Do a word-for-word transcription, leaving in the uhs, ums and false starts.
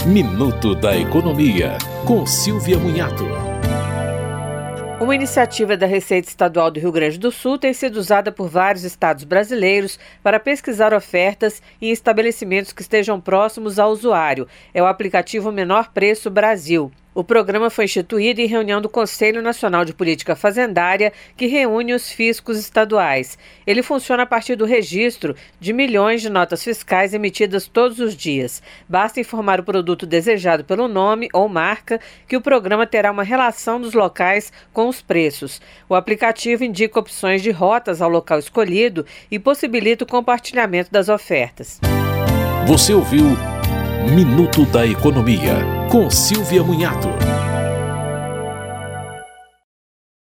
Minuto da Economia, com Silvia Munhato. Uma iniciativa da Receita Estadual do Rio Grande do Sul tem sido usada por vários estados brasileiros para pesquisar ofertas em estabelecimentos que estejam próximos ao usuário. É o aplicativo Menor Preço Brasil. O programa foi instituído em reunião do Conselho Nacional de Política Fazendária, que reúne os fiscos estaduais. Ele funciona a partir do registro de milhões de notas fiscais emitidas todos os dias. Basta informar o produto desejado pelo nome ou marca, que o programa terá uma relação dos locais com os preços. O aplicativo indica opções de rotas ao local escolhido e possibilita o compartilhamento das ofertas. Você ouviu Minuto da Economia, com Silvia Munhato.